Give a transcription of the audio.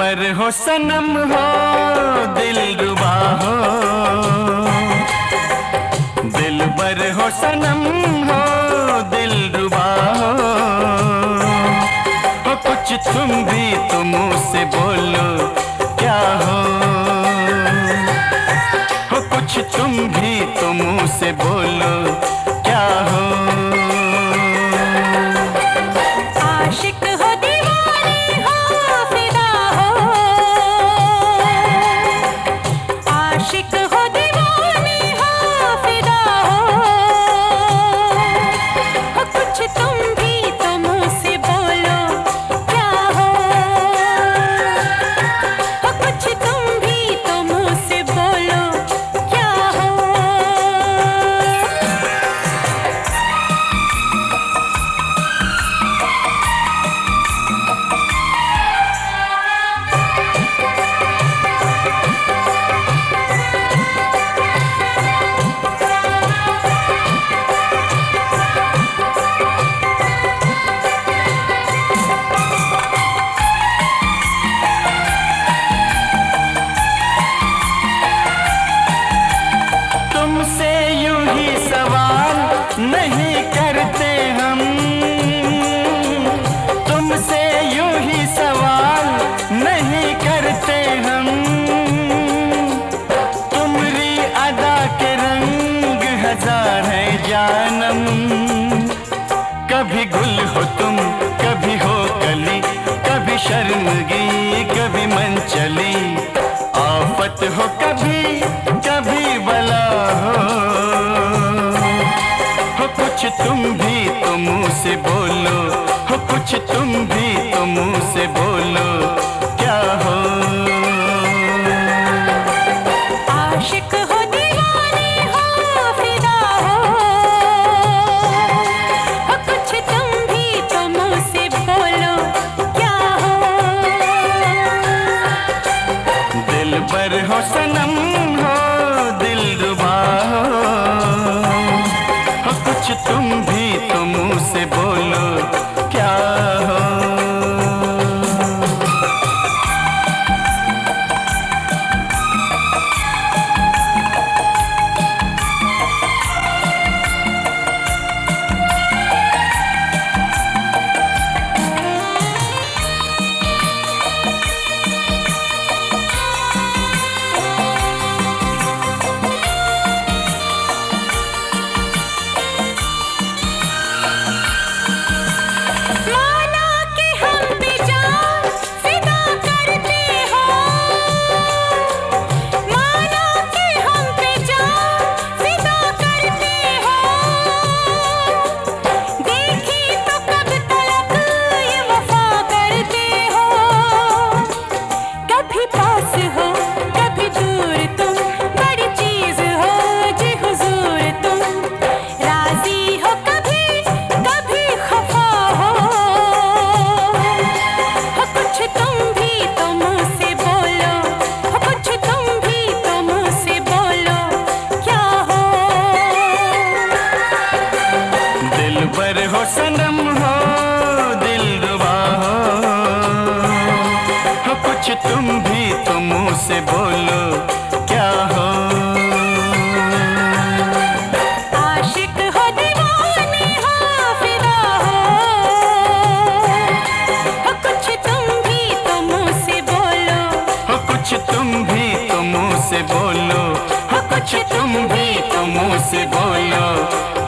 दिलबर हो सनम हो दिलरुबा हो, दिलबर हो सनम हो दिलरुबा हो कुछ तुम भी तो मुँह से बोलो क्या हो कुछ तुम भी तो मुँह से बोलो क्या हो। आशिक हो दीवानी हो फिदा हो, आशिक हो दीवानी हो फिदा हो कुछ तुम भी तो मुँह से बोलो क्या हो कुछ तुम भी तो मुँह से बोलो क्या हो। तुमसे यूं ही सवाल नहीं करते हम, तुमसे यूं ही सवाल नहीं करते हम, तुम्हारी अदा के रंग हजार है जानम। कभी गुल हो तुम कभी हो कली, कभी शर्मगी कभी मन चली, आफत हो कभी कभी बला हो कुछ तुम भी तो मुँह से बोलो हो कुछ तुम भी तो मुँह से बोलो क्या हो। आशिक हो दीवानी हो फिदा हो कुछ तुम भी तो मुँह से बोलो क्या हो। दिलबर हो सनम हो दिलरुबा हो कुछ तुम भी तो मुँह से बोलो क्या हो। माना कि हम भी जान फिदा करते हो, माना कि हम भी जान फिदा करते हो, देखी तो कब तलक ये वफा करते हो। कभी पास हो कभी दूर तुम, बड़ी चीज हो जी हुजूर तुम, राजी हो कभी कभी खफा हो कुछ तुम भी तो मुँह से बोलो कुछ तुम भी तो मुँह से बोलो क्या हो। दिलबर हो सनम हो दिलरुबा हो कुछ तुम भी तो मुँह से बोलो क्या हो। आशिक हो दीवानी हो फिदा हो कुछ तुम भी तो मुँह से बोलो कुछ तुम भी तो मुँह से बोलो कुछ तुम भी तो मुँह से बोलो